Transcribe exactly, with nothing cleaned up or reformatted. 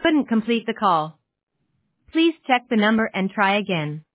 Couldn't complete the call. Please check the number and try again.